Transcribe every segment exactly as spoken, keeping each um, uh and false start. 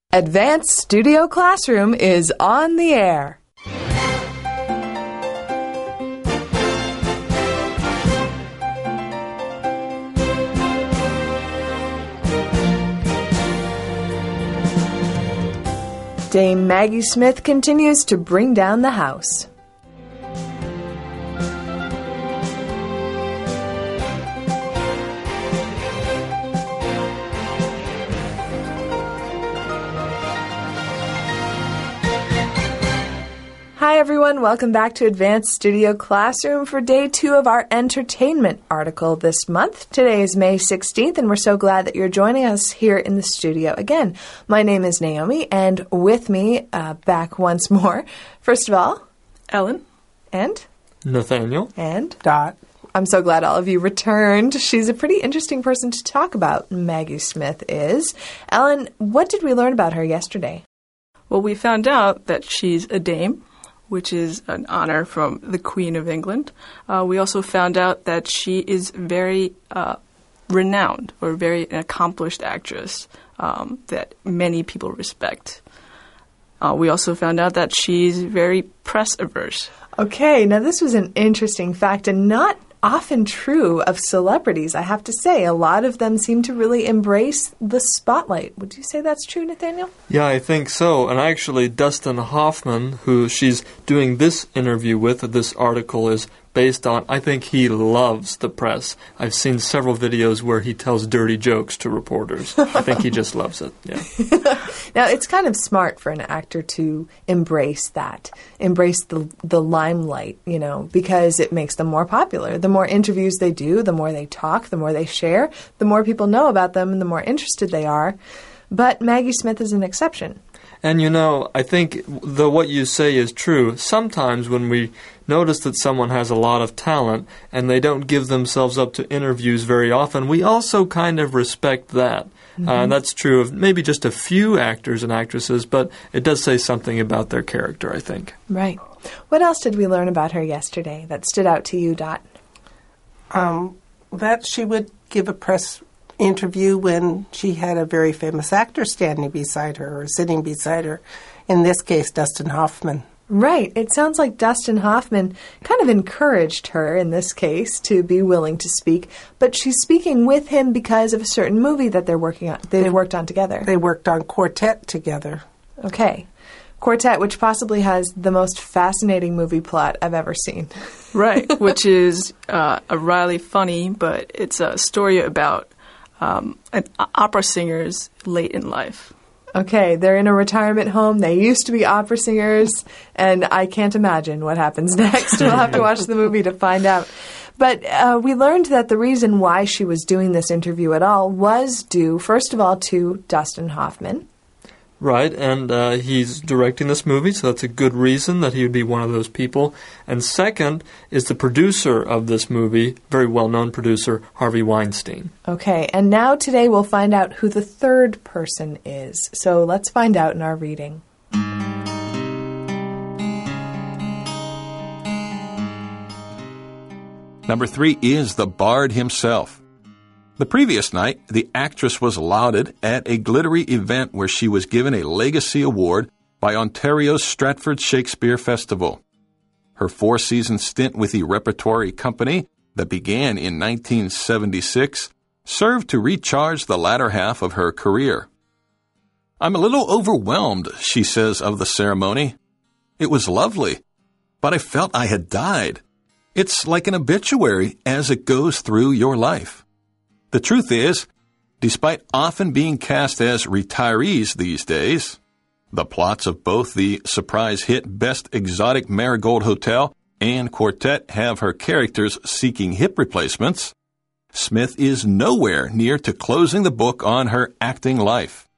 Advanced Studio Classroom is on the air. Dame Maggie Smith continues to bring down the house. Hi everyone, welcome back to Advanced Studio Classroom for day two of our entertainment article this month. Today is May sixteenth and we're so glad that you're joining us here in the studio again. My name is Naomi and with me uh, back once more, first of all, Ellen and Nathaniel and Dot. I'm so glad all of you returned. She's a pretty interesting person to talk about, Maggie Smith is. Ellen, what did we learn about her yesterday? Well, we found out that she's a dame, which is an honor from the Queen of England. Uh, we also found out that she is very uh, renowned or very an accomplished actress um, that many people respect. Uh, we also found out that she's very press averse. Okay, now this was an interesting fact and not often true of celebrities, I have to say. A lot of them seem to really embrace the spotlight. Would you say that's true, Nathaniel? Yeah, I think so. And actually, Dustin Hoffman, who she's doing this interview with, this article is based on, I think he loves the press. I've seen several videos where he tells dirty jokes to reporters. I think he just loves it, yeah. Now, it's kind of smart for an actor to embrace that, embrace the the limelight, you know, because it makes them more popular. The more interviews they do, the more they talk, the more they share, the more people know about them and the more interested they are. But Maggie Smith is an exception. And, you know, I think though what you say is true, sometimes when we notice that someone has a lot of talent and they don't give themselves up to interviews very often, we also kind of respect that. Mm-hmm. Uh, and that's true of maybe just a few actors and actresses, but it does say something about their character, I think. Right. What else did we learn about her yesterday that stood out to you, Dot? Um, that she would give a press interview when she had a very famous actor standing beside her or sitting beside her. In this case, Dustin Hoffman. Right. It sounds like Dustin Hoffman kind of encouraged her, in this case, to be willing to speak, but she's speaking with him because of a certain movie that they're working on. They've they worked on together. They worked on Quartet together. Okay. Quartet, which possibly has the most fascinating movie plot I've ever seen. Right, which is uh, a really funny, but it's a story about um, an opera singer's late in life. Okay, they're in a retirement home. They used to be opera singers, and I can't imagine what happens next. We'll have to watch the movie to find out. But uh, we learned that the reason why she was doing this interview at all was due, first of all, to Dustin Hoffman. Right, and uh, he's directing this movie, so that's a good reason that he would be one of those people. And second is the producer of this movie, very well-known producer, Harvey Weinstein. Okay, and now today we'll find out who the third person is. So let's find out in our reading. Number three is the Bard himself. The previous night, the actress was lauded at a glittery event where she was given a Legacy Award by Ontario's Stratford Shakespeare Festival. Her four-season stint with the Repertory Company that began in nineteen seventy-six served to recharge the latter half of her career. "I'm a little overwhelmed," she says of the ceremony. "It was lovely, but I felt I had died. It's like an obituary as it goes through your life. The truth is, despite often being cast as retirees these days, the plots of both the surprise hit Best Exotic Marigold Hotel and Quartet have her characters seeking hip replacements. Smith is nowhere near to closing the book on her acting life."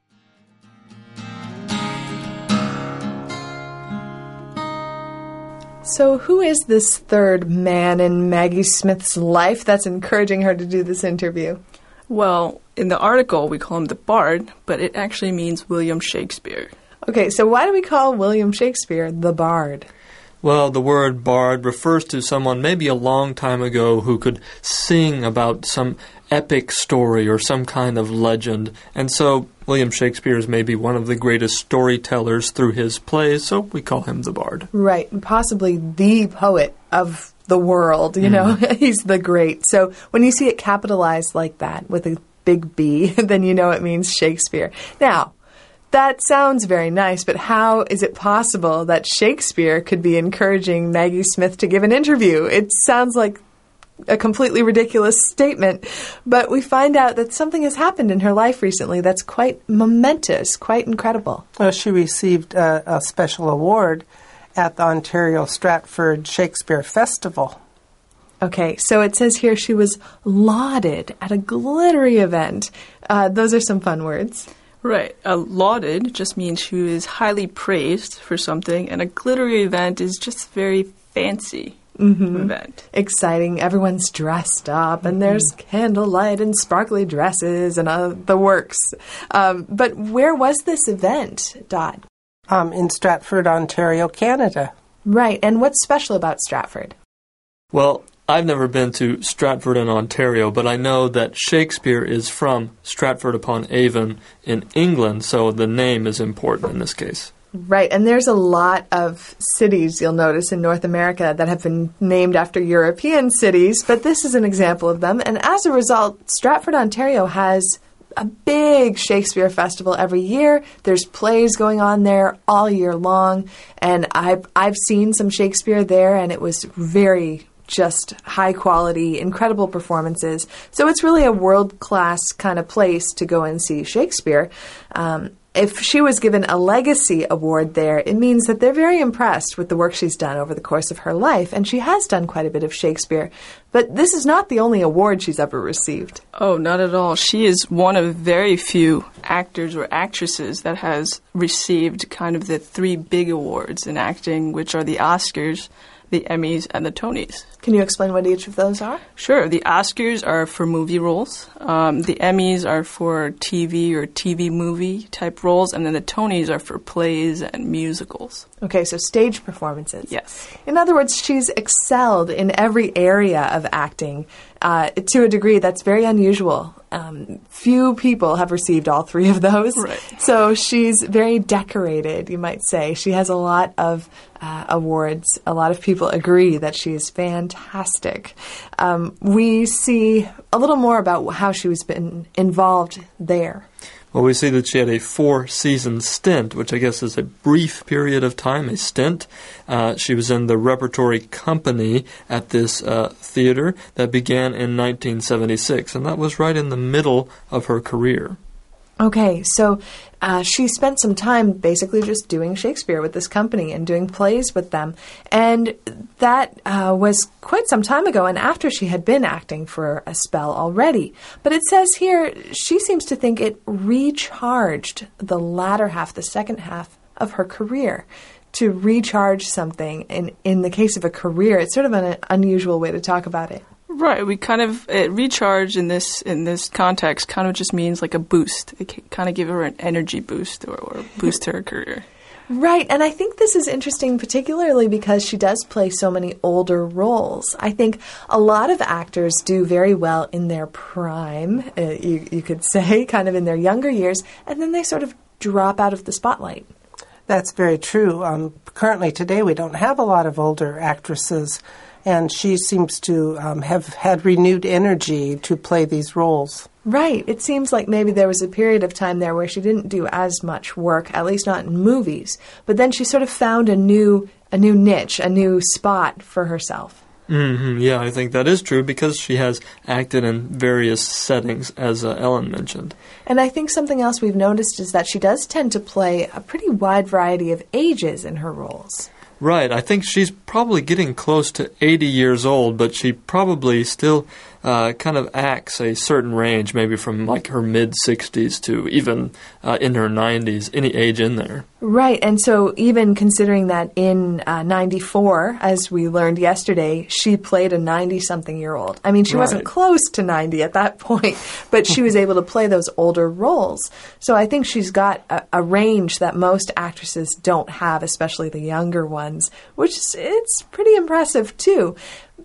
So who is this third man in Maggie Smith's life that's encouraging her to do this interview? Well, in the article, we call him the Bard, but it actually means William Shakespeare. Okay, so why do we call William Shakespeare the Bard? Well, the word bard refers to someone maybe a long time ago who could sing about some epic story or some kind of legend. And so William Shakespeare is maybe one of the greatest storytellers through his plays, so we call him the Bard. Right, and possibly the poet of the world, you know. Mm. He's the great. So when you see it capitalized like that with a big B, then you know it means Shakespeare. Now, that sounds very nice, but how is it possible that Shakespeare could be encouraging Maggie Smith to give an interview? It sounds like a completely ridiculous statement, but we find out that something has happened in her life recently that's quite momentous, quite incredible. Well, she received a, a special award at the Ontario Stratford Shakespeare Festival. Okay, so it says here she was lauded at a glittery event. Uh, those are some fun words. Right. Uh, lauded just means she was highly praised for something, and a glittery event is just very fancy. Mm-hmm. Event. Exciting. Everyone's dressed up, and there's mm. candlelight and sparkly dresses and uh, the works. Um, but where was this event, Dot? Um, in Stratford, Ontario, Canada. Right. And what's special about Stratford? Well, I've never been to Stratford in Ontario, but I know that Shakespeare is from Stratford-upon-Avon in England, so the name is important in this case. Right, and there's a lot of cities, you'll notice, in North America that have been named after European cities, but this is an example of them. And as a result, Stratford, Ontario has a big Shakespeare festival every year. There's plays going on there all year long, and I've, I've seen some Shakespeare there, and it was very just high quality, incredible performances. So it's really a world-class kind of place to go and see Shakespeare. Um, If she was given a legacy award there, it means that they're very impressed with the work she's done over the course of her life, and she has done quite a bit of Shakespeare. But this is not the only award she's ever received. Oh, not at all. She is one of very few actors or actresses that has received kind of the three big awards in acting, which are the Oscars, the Emmys, and the Tonys. Can you explain what each of those are? Sure. The Oscars are for movie roles. Um, the Emmys are for T V or T V movie type roles. And then the Tonys are for plays and musicals. Okay, so stage performances. Yes. In other words, she's excelled in every area of acting uh, to a degree that's very unusual. Um, few people have received all three of those. Right. So she's very decorated, you might say. She has a lot of uh, awards. A lot of people agree that she's fantastic. Um, we see a little more about how she was been involved there. Well, we see that she had a four-season stint, which I guess is a brief period of time, a stint. Uh, she was in the repertory company at this uh, theater that began in nineteen seventy-six, and that was right in the middle of her career. Okay, so uh, she spent some time basically just doing Shakespeare with this company and doing plays with them. And that uh, was quite some time ago and after she had been acting for a spell already. But it says here she seems to think it recharged the latter half, the second half of her career. To recharge something, in, in the case of a career, it's sort of an unusual way to talk about it. Right. We kind of it, recharge in this in this context kind of just means like a boost. It can kind of give her an energy boost or, or boost her career. Right, and I think this is interesting particularly because she does play so many older roles. I think a lot of actors do very well in their prime, uh, you, you could say, kind of in their younger years, and then they sort of drop out of the spotlight. That's very true. Um, currently today we don't have a lot of older actresses, and she seems to um, have had renewed energy to play these roles. Right. It seems like maybe there was a period of time there where she didn't do as much work, at least not in movies. But then she sort of found a new a new niche, a new spot for herself. Mm-hmm. Yeah, I think that is true because she has acted in various settings, as uh, Ellen mentioned. And I think something else we've noticed is that she does tend to play a pretty wide variety of ages in her roles. Right. I think she's probably getting close to eighty years old, but she probably still uh, kind of acts a certain range, maybe from like her mid-sixties to even uh, in her nineties, any age in there. Right. And so even considering that in uh, ninety-four, as we learned yesterday, she played a ninety-something-year-old. I mean, she right. wasn't close to ninety at that point, but she was able to play those older roles. So I think she's got a, a range that most actresses don't have, especially the younger ones, which is, it's pretty impressive too.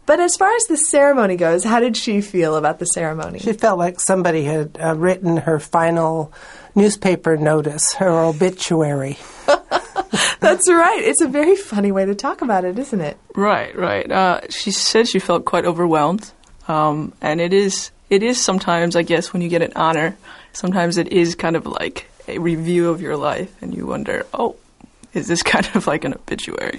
But as far as the ceremony goes, how did she feel about the ceremony? She felt like somebody had uh, written her final newspaper notice, her obituary. That's right. It's a very funny way to talk about it, isn't it? Right, right. Uh, she said she felt quite overwhelmed. Um, and it is, it is sometimes, I guess, when you get an honor, sometimes it is kind of like a review of your life, and you wonder, oh, is this kind of like an obituary?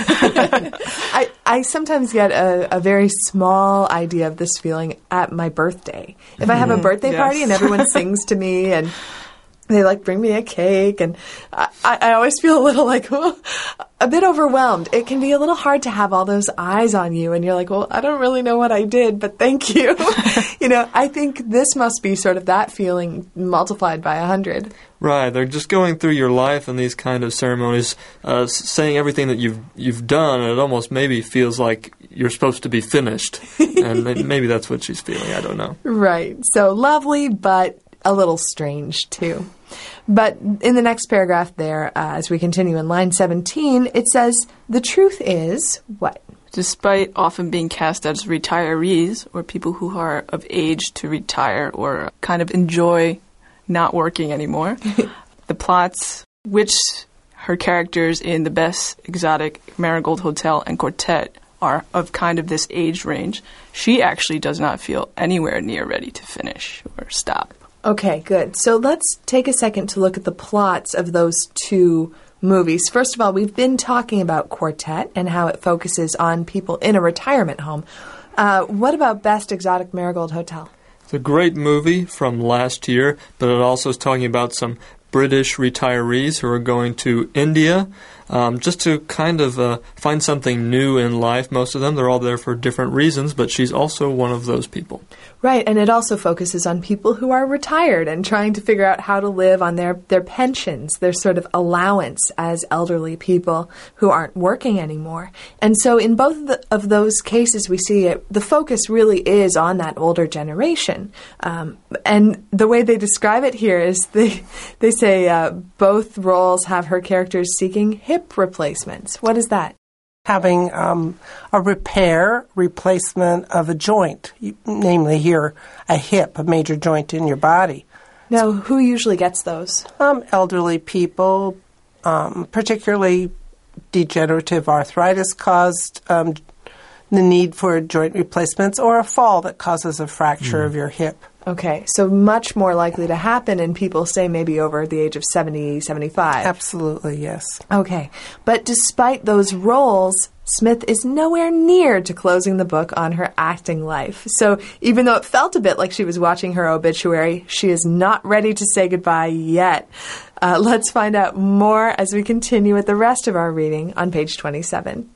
I, I sometimes get a, a very small idea of this feeling at my birthday. If I have a birthday Yes. party and everyone sings to me and they like bring me a cake, and I, I always feel a little like oh, a bit overwhelmed. It can be a little hard to have all those eyes on you, and you're like, well, I don't really know what I did, but thank you. You know, I think this must be sort of that feeling multiplied by a hundred. Right, they're just going through your life in these kind of ceremonies, uh, s- saying everything that you've you've done, and it almost maybe feels like you're supposed to be finished. And may- maybe that's what she's feeling. I don't know. Right. So lovely, but a little strange, too. But in the next paragraph there, uh, as we continue in line seventeen, it says, the truth is, what? Despite often being cast as retirees, or people who are of age to retire or kind of enjoy not working anymore, the plots, which her characters in The Best Exotic, Marigold Hotel, and Quartet are of kind of this age range, she actually does not feel anywhere near ready to finish or stop. Okay, good. So let's take a second to look at the plots of those two movies. First of all, we've been talking about Quartet and how it focuses on people in a retirement home. Uh, what about Best Exotic Marigold Hotel? It's a great movie from last year, but it also is talking about some British retirees who are going to India um, just to kind of uh, find something new in life. Most of them, they're all there for different reasons, but she's also one of those people. Right, and it also focuses on people who are retired and trying to figure out how to live on their, their pensions, their sort of allowance as elderly people who aren't working anymore. And so in both of, the, of those cases, we see it, the focus really is on that older generation. Um, and the way they describe it here is they, they say uh, both roles have her characters seeking hip replacements. What is that? Having um, a repair, replacement of a joint, namely here a hip, a major joint in your body. Now, who usually gets those? Um, elderly people, um, particularly degenerative arthritis caused um, the need for joint replacements, or a fall that causes a fracture mm. of your hip. Okay, so much more likely to happen in people, say, maybe over the age of seventy, seventy-five. Absolutely, yes. Okay, but despite those roles, Smith is nowhere near to closing the book on her acting life. So even though it felt a bit like she was watching her obituary, she is not ready to say goodbye yet. Uh, let's find out more as we continue with the rest of our reading on page twenty-seven.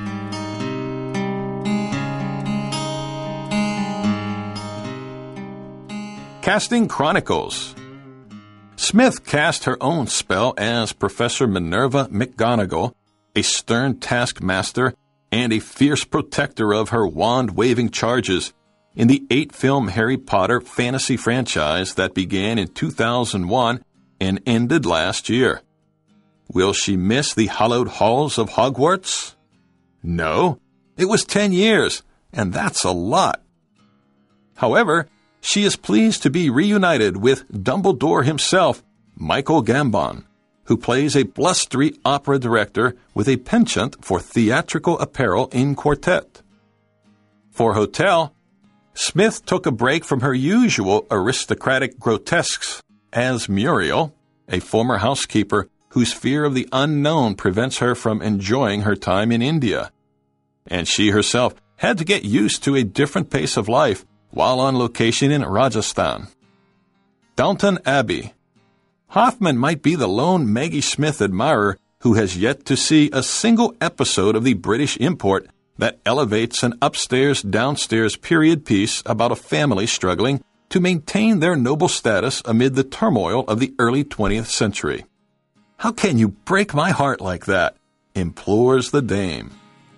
Casting Chronicles. Smith cast her own spell as Professor Minerva McGonagall, a stern taskmaster and a fierce protector of her wand-waving charges, in the eight-film Harry Potter fantasy franchise that began in two thousand one and ended last year. Will she miss the hallowed halls of Hogwarts? No. It was ten years, and that's a lot. However, she is pleased to be reunited with Dumbledore himself, Michael Gambon, who plays a blustery opera director with a penchant for theatrical apparel in Quartet. For Hotel, Smith took a break from her usual aristocratic grotesques as Muriel, a former housekeeper whose fear of the unknown prevents her from enjoying her time in India. And she herself had to get used to a different pace of life while on location in Rajasthan. Downton Abbey. Hoffman might be the lone Maggie Smith admirer who has yet to see a single episode of the British import that elevates an upstairs-downstairs period piece about a family struggling to maintain their noble status amid the turmoil of the early twentieth century. How can you break my heart like that? Implores the dame.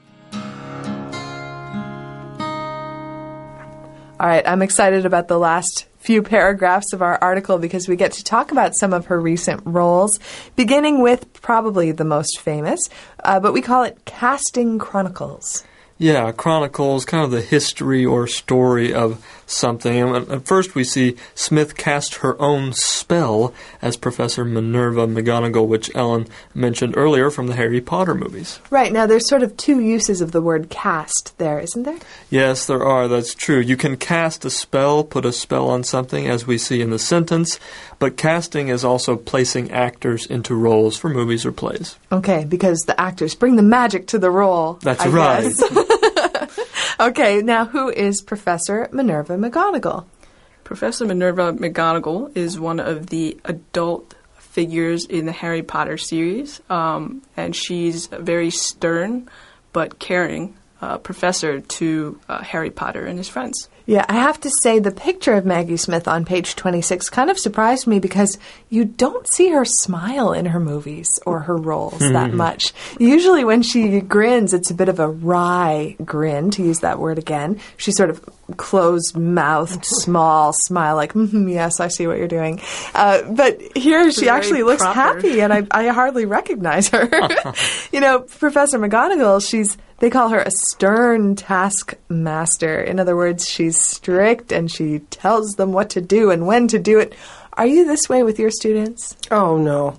All right, I'm excited about the last few paragraphs of our article because we get to talk about some of her recent roles, beginning with probably the most famous, uh, but we call it Casting Chronicles. Yeah, chronicles kind of the history or story of something. And at first we see Smith cast her own spell as Professor Minerva McGonagall, which Ellen mentioned earlier from the Harry Potter movies. Right, now there's sort of two uses of the word cast there, isn't there? Yes, there are, that's true. You can cast a spell, put a spell on something, as we see in the sentence, but casting is also placing actors into roles for movies or plays. Okay, because the actors bring the magic to the role. That's I right. guess. Okay, now who is Professor Minerva McGonagall? Professor Minerva McGonagall is one of the adult figures in the Harry Potter series, um, and she's a very stern but caring uh, professor to uh, Harry Potter and his friends. Yeah, I have to say the picture of Maggie Smith on page twenty-six kind of surprised me because you don't see her smile in her movies or her roles that much. Usually when she grins, it's a bit of a wry grin, to use that word again. She's sort of closed-mouthed, small smile, like, mm-hmm, yes, I see what you're doing. Uh, but here She's she actually very looks proper. happy, and I, I hardly recognize her. You know, Professor McGonagall, she's they call her a stern taskmaster. In other words, she's strict and she tells them what to do and when to do it. Are you this way with your students? Oh, no.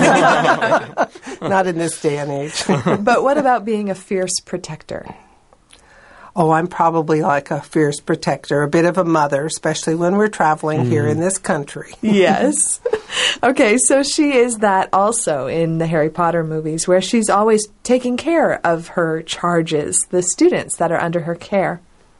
Not in this day and age. But what about being a fierce protector? Oh, I'm probably like a fierce protector, a bit of a mother, especially when we're traveling mm. here in this country. Yes. Okay, so she is that also in the Harry Potter movies, where she's always taking care of her charges, the students that are under her care.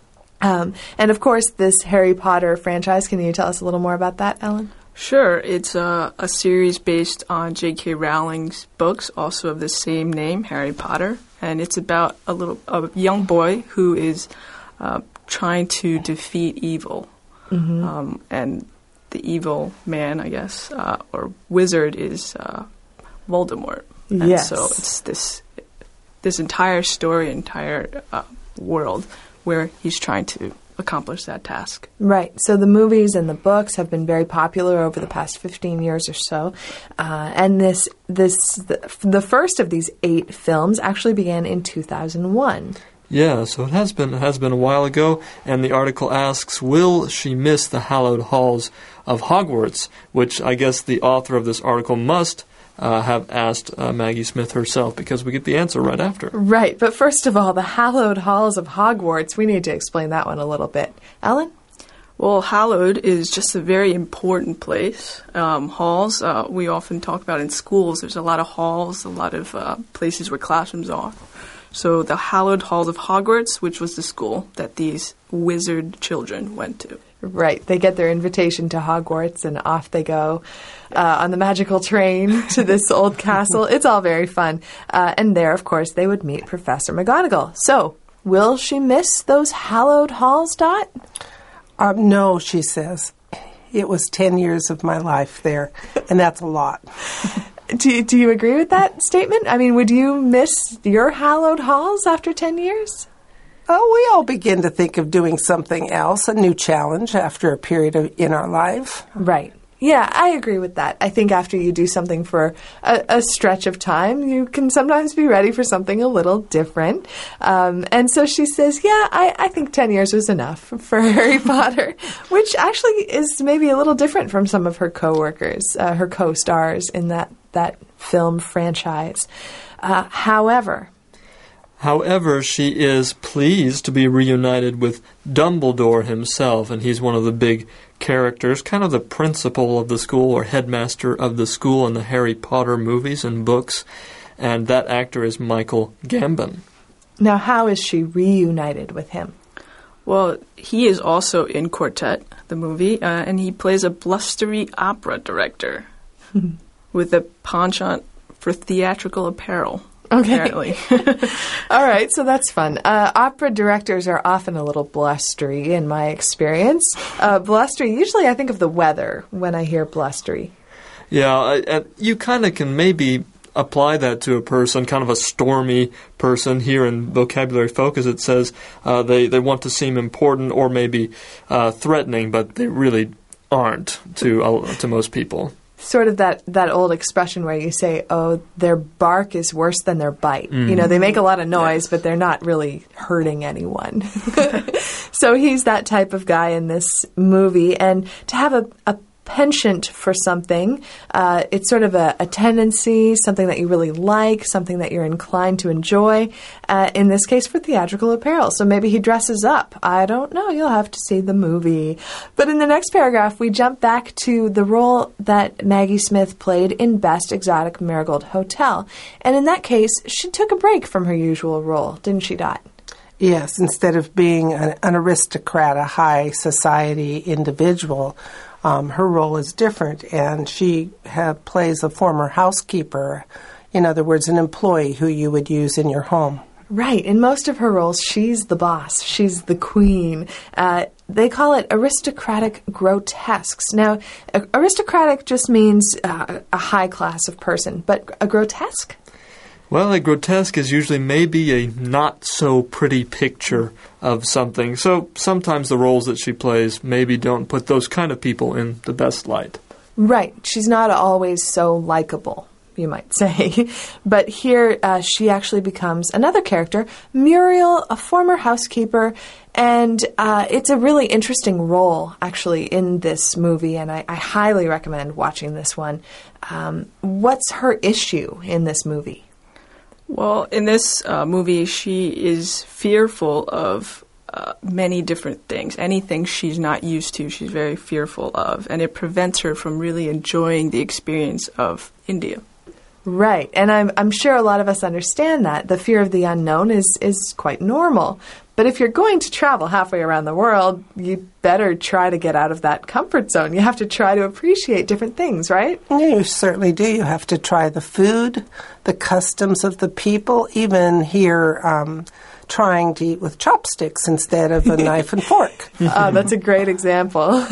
Um, and, of course, this Harry Potter franchise, can you tell us a little more about that, Ellen? Sure. It's a, a series based on J K. Rowling's books, also of the same name, Harry Potter. And it's about a little a young boy who is uh, trying to defeat evil. Mm-hmm. Um, and the evil man, I guess, uh, or wizard is uh, Voldemort. And yes. so it's this this entire story, entire uh, world where he's trying to accomplish that task. Right. So the movies and the books have been very popular over the past fifteen years or so. Uh, and this this the, the first of these eight films actually began in two thousand one. Yeah, so it has been it has been a while ago, and the article asks, will she miss the hallowed halls of Hogwarts? Which I guess the author of this article must Uh, have asked uh, Maggie Smith herself, because we get the answer right after. Right, but first of all, the hallowed halls of Hogwarts, we need to explain that one a little bit. Ellen? Well, hallowed is just a very important place. Um, halls, uh, we often talk about in schools. There's a lot of halls, a lot of uh, places where classrooms are. So the hallowed halls of Hogwarts, which was the school that these wizard children went to. Right. They get their invitation to Hogwarts and off they go uh, on the magical train to this old castle. It's all very fun. Uh, and there, of course, they would meet Professor McGonagall. So, will she miss those hallowed halls, Dot? Um, no, she says. It was ten years of my life there, and that's a lot. Do, do you agree with that statement? I mean, would you miss your hallowed halls after ten years? Oh, we all begin to think of doing something else, a new challenge after a period of, in our life. Right. Yeah, I agree with that. I think after you do something for a, a stretch of time, you can sometimes be ready for something a little different. Um, and so she says, yeah, I, I think ten years was enough for Harry Potter, which actually is maybe a little different from some of her co-workers, uh, her co-stars in that, that film franchise. Uh, however... However, she is pleased to be reunited with Dumbledore himself, and he's one of the big characters, kind of the principal of the school or headmaster of the school in the Harry Potter movies and books, and that actor is Michael Gambon. Now, how is she reunited with him? Well, he is also in Quartet, the movie, uh, and he plays a blustery opera director with a penchant for theatrical apparel. Okay. Apparently. All right, so that's fun. Uh, opera directors are often a little blustery, in my experience. Uh, blustery, usually I think of the weather when I hear blustery. Yeah, I, I, you kind of can maybe apply that to a person, kind of a stormy person. Here in Vocabulary Focus it says uh, they, they want to seem important or maybe uh, threatening, but they really aren't to uh, to most people. sort of that, that old expression where you say, oh, their bark is worse than their bite. Mm. You know, they make a lot of noise, yes. but they're not really hurting anyone. So he's that type of guy in this movie. And to have a, a penchant for something, uh, it's sort of a, a tendency, something that you really like, something that you're inclined to enjoy, uh, in this case for theatrical apparel. So maybe he dresses up. I don't know. You'll have to see the movie. But in the next paragraph, we jump back to the role that Maggie Smith played in Best Exotic Marigold Hotel. And in that case, she took a break from her usual role, didn't she, Dot? Yes. Instead of being an, an aristocrat, a high society individual, Um, her role is different, and she ha- plays a former housekeeper, in other words, an employee who you would use in your home. Right. In most of her roles, she's the boss. She's the queen. Uh, they call it aristocratic grotesques. Now, a- aristocratic just means uh, a high class of person, but a grotesque? Well, a grotesque is usually maybe a not-so-pretty picture of something. So sometimes the roles that she plays maybe don't put those kind of people in the best light. Right. She's not always so likable, you might say. But here uh, she actually becomes another character, Muriel, a former housekeeper. And uh, it's a really interesting role, actually, in this movie, and I, I highly recommend watching this one. Um, what's her issue in this movie? Well, in this uh, movie, she is fearful of uh, many different things. Anything she's not used to, she's very fearful of, and it prevents her from really enjoying the experience of India. Right, and I'm I'm sure a lot of us understand that. The fear of the unknown is, is quite normal. But if you're going to travel halfway around the world, you better try to get out of that comfort zone. You have to try to appreciate different things, right? You certainly do. You have to try the food, the customs of the people, even here um, trying to eat with chopsticks instead of a knife and fork. Uh, that's a great example.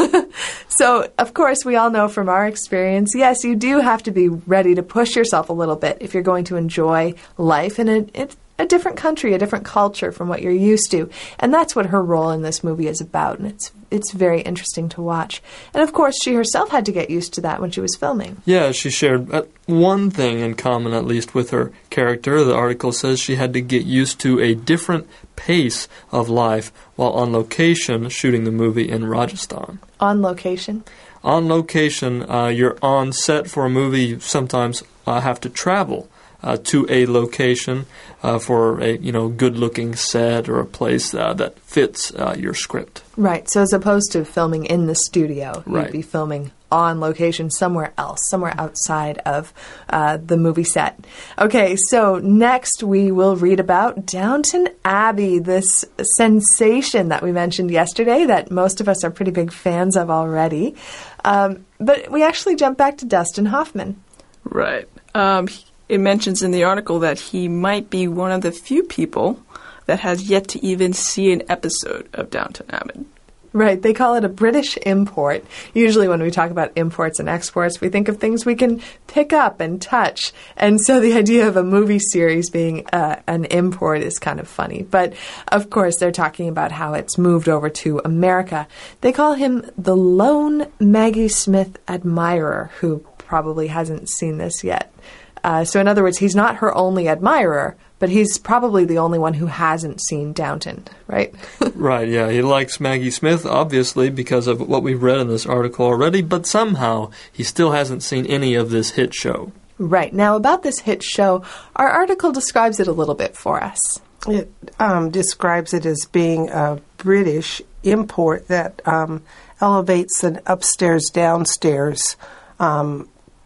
So, of course, we all know from our experience, yes, you do have to be ready to push yourself a little bit if you're going to enjoy life in a, a, a different country, a different culture from what you're used to. And that's what her role in this movie is about, and it's it's very interesting to watch. And, of course, she herself had to get used to that when she was filming. Yeah, she shared uh, one thing in common, at least, with her character. The article says she had to get used to a different pace of life while on location shooting the movie in Rajasthan. On location? On location, uh, you're on set for a movie. You sometimes uh, have to travel uh, to a location uh, for a you know good-looking set or a place uh, that fits uh, your script. Right. So as opposed to filming in the studio, right. You'd be filming on location somewhere else, somewhere outside of uh, the movie set. Okay, so next we will read about Downton Abbey, this sensation that we mentioned yesterday that most of us are pretty big fans of already. Um, but we actually jump back to Dustin Hoffman. Right. Um, it mentions in the article that he might be one of the few people that has yet to even see an episode of Downton Abbey. Right. They call it a British import. Usually when we talk about imports and exports, we think of things we can pick up and touch. And so the idea of a movie series being uh, an import is kind of funny. But, of course, they're talking about how it's moved over to America. They call him the lone Maggie Smith admirer, who probably hasn't seen this yet. Uh, so, in other words, he's not her only admirer, but he's probably the only one who hasn't seen Downton, right? Right, yeah. He likes Maggie Smith, obviously, because of what we've read in this article already, but somehow he still hasn't seen any of this hit show. Right. Now, about this hit show, our article describes it a little bit for us. It um, describes it as being a British import that um, elevates an upstairs-downstairs um,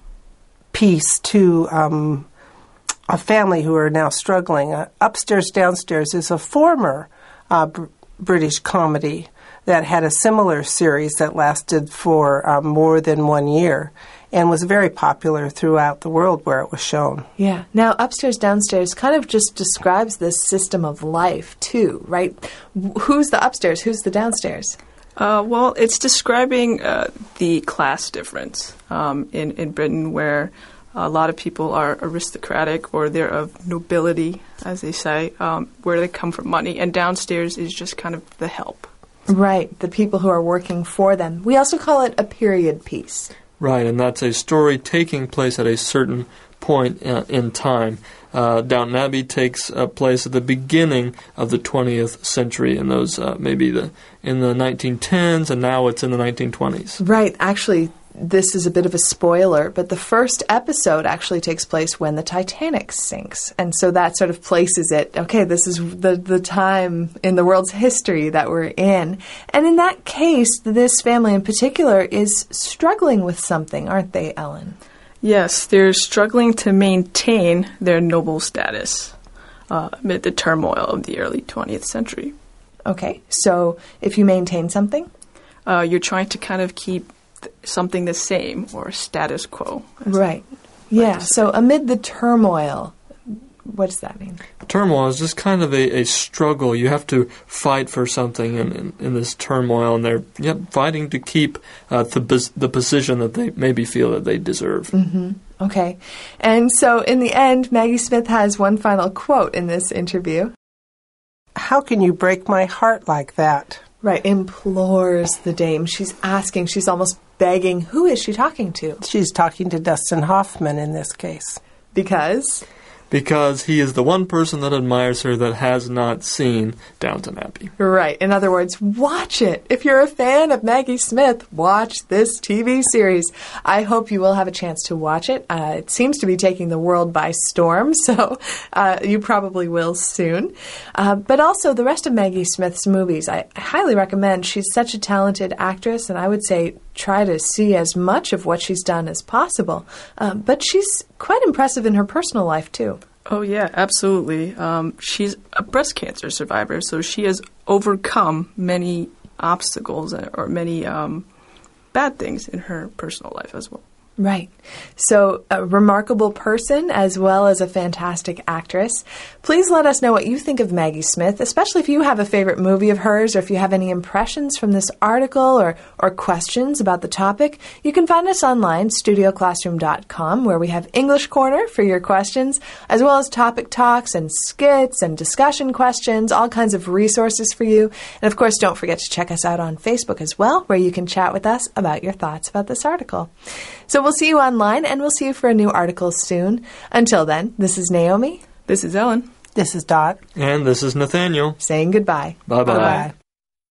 piece to um, a family who are now struggling. Uh, Upstairs, Downstairs is a former uh, br- British comedy that had a similar series that lasted for uh, more than one year and was very popular throughout the world where it was shown. Yeah. Now, Upstairs, Downstairs kind of just describes this system of life, too, right? Who's the upstairs? Who's the downstairs? Uh, well, it's describing uh, the class difference um, in, in Britain, where a lot of people are aristocratic or they're of nobility, as they say, um, where they come from money, and downstairs is just kind of the help. Right, the people who are working for them. We also call it a period piece. Right, and that's a story taking place at a certain point uh, in time. Uh, Downton Abbey takes uh, place at the beginning of the twentieth century, in those uh, maybe the in the nineteen tens, and now it's in the nineteen twenties. Right. Actually, this is a bit of a spoiler, but the first episode actually takes place when the Titanic sinks, and so that sort of places it. Okay, this is the the time in the world's history that we're in, and in that case, this family in particular is struggling with something, aren't they, Ellen? Yes, they're struggling to maintain their noble status uh, amid the turmoil of the early twentieth century. Okay, so if you maintain something? Uh, you're trying to kind of keep th- something the same, or status quo. Right. Yeah, so amid the turmoil, what does that mean? Turmoil is just kind of a, a struggle. You have to fight for something in, in, in this turmoil, and they're yep, fighting to keep uh, the, the position that they maybe feel that they deserve. Mm-hmm. Okay. And so in the end, Maggie Smith has one final quote in this interview. How can you break my heart like that? Right, implores the dame. She's asking, she's almost begging. Who is she talking to? She's talking to Dustin Hoffman in this case. Because? Because he is the one person that admires her that has not seen Downton Abbey. Right. In other words, watch it. If you're a fan of Maggie Smith, watch this T V series. I hope you will have a chance to watch it. Uh, it seems to be taking the world by storm, so uh, you probably will soon. Uh, but also the rest of Maggie Smith's movies, I highly recommend. She's such a talented actress, and I would say try to see as much of what she's done as possible. Um, but she's quite impressive in her personal life, too. Oh, yeah, absolutely. Um, she's a breast cancer survivor, so she has overcome many obstacles or many um, bad things in her personal life as well. Right. So, a remarkable person as well as a fantastic actress. Please let us know what you think of Maggie Smith, especially if you have a favorite movie of hers or if you have any impressions from this article or, or questions about the topic. You can find us online, studio classroom dot com, where we have English Corner for your questions, as well as topic talks and skits and discussion questions, all kinds of resources for you. And of course, don't forget to check us out on Facebook as well, where you can chat with us about your thoughts about this article. So we'll see you online, and we'll see you for a new article soon. Until then, this is Naomi. This is Ellen. This is Dot. And this is Nathaniel. Saying goodbye. Bye-bye. Bye-bye.